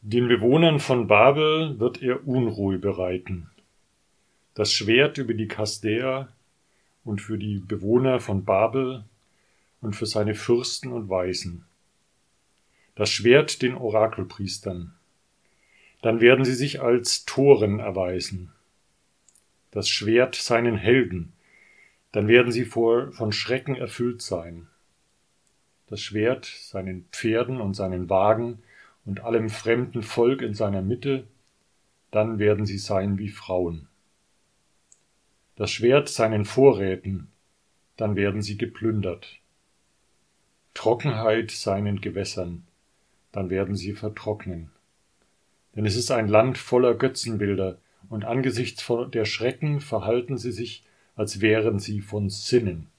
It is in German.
Den Bewohnern von Babel wird er Unruhe bereiten. Das Schwert über die Chaldäer und für die Bewohner von Babel und für seine Fürsten und Weisen. Das Schwert den Orakelpriestern. Dann werden sie sich als Toren erweisen. Das Schwert seinen Helden. Dann werden sie von Schrecken erfüllt sein. Das Schwert seinen Pferden und seinen Wagen und allem fremden Volk in seiner Mitte. Dann werden sie sein wie Frauen. Das Schwert seinen Vorräten. Dann werden sie geplündert. Trockenheit seinen Gewässern. Dann werden sie vertrocknen. Denn es ist ein Land voller Götzenbilder, und angesichts der Schrecken verhalten sie sich, als wären sie von Sinnen.